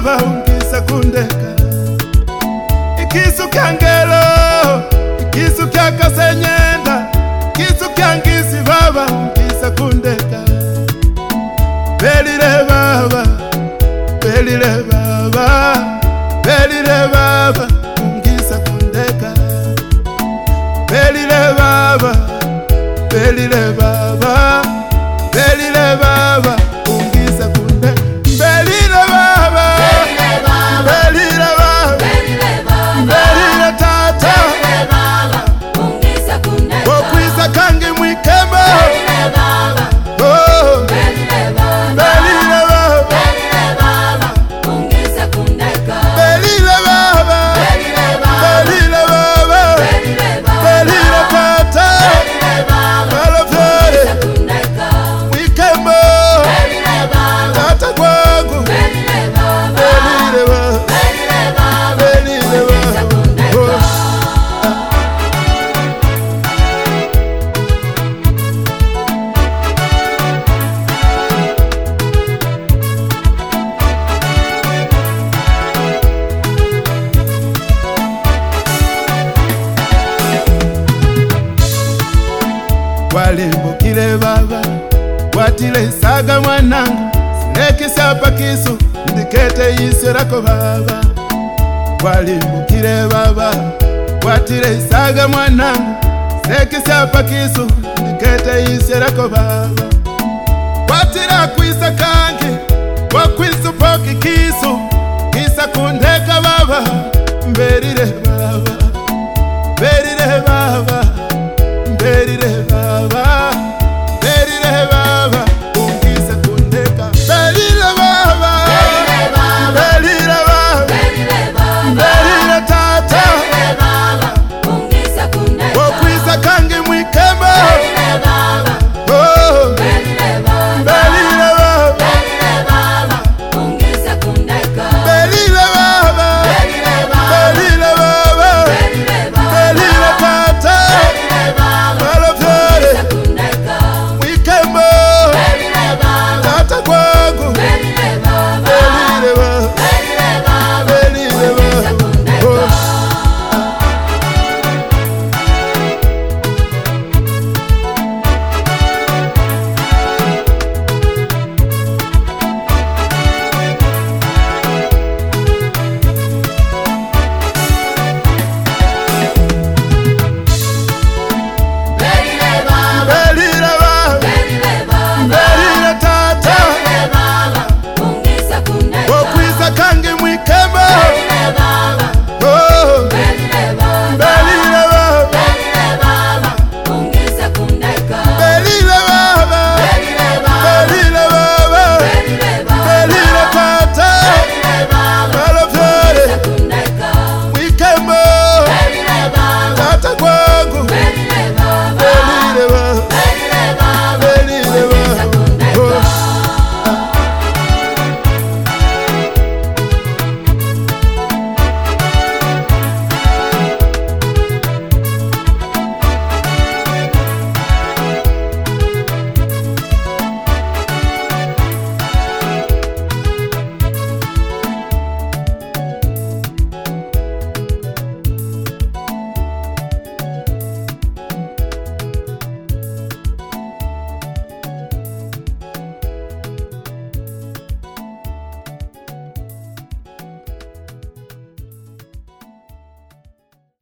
baba ungisa kundeka. Ikisu kyangelo, ikisu kyakasenyenda, ikisu kyangisi baba ungisa kundeka. Belile baba, belile baba, belile baba ungisa kundeka. Belile baba, belile baba, belile baba ungisa kundeka. Belile baba, belile baba, belile tata, wokwisa kangi mwikema. Oh, belile baba, belile baba, belile baba, belile tata, balofere mwikema. Tata kwangu belile baba, belile baba. Walimbukile baba, watile saga mwanangu, sinekisa pakisu, ndikete isyo lako baba. Walimbukile baba, watile saga mwanangu, sinekisa pakisu, ndikete isyo lako baba. Watila kwisa kangi, wakwisu poki kisu, kisa kundeka baba. Belile baba, belile baba,